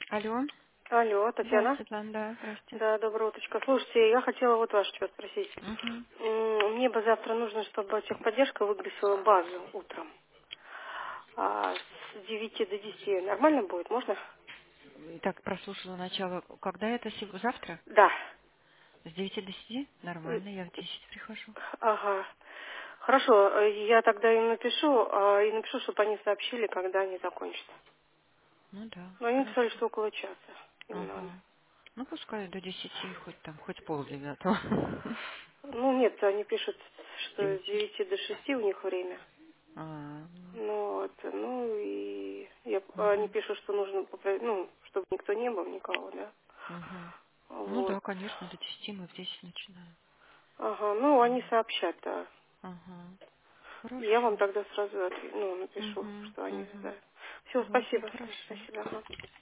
Алло. Алло, Да, Татьяна? Светлана, да, здравствуйте. Да, доброе утречко. Слушайте, я хотела вот вас что спросить. Угу. Мне бы завтра нужно, чтобы техподдержка выгрузила базу утром. С 9 до 10 нормально будет, можно? Так, прослушала начало. Когда это? Завтра? Да. С 9 до 10? М, Нормально, я в 10 прихожу. Ага. Хорошо, я тогда им напишу, и напишу, чтобы они сообщили, когда они закончат. Ну да, Но они написали, хорошо. что около часа им надо. Ага. Ну, пускай до 10, хоть там, хоть пол-9. Ну, нет, они пишут, С что с 9. 9 до 6 у них время. А, Ну вот, ну и они угу. пишут, что нужно ну, чтобы никто не был, никого, да. Угу. Ну Вот. да, конечно, до 10 мы в 10 начинаем. Ага, ну они сообщат, да. Ага. Я вам Хорошо. тогда сразу напишу, Угу. что они Угу. знают. Все, Ладно, спасибо. хорошо. Спасибо. Ага.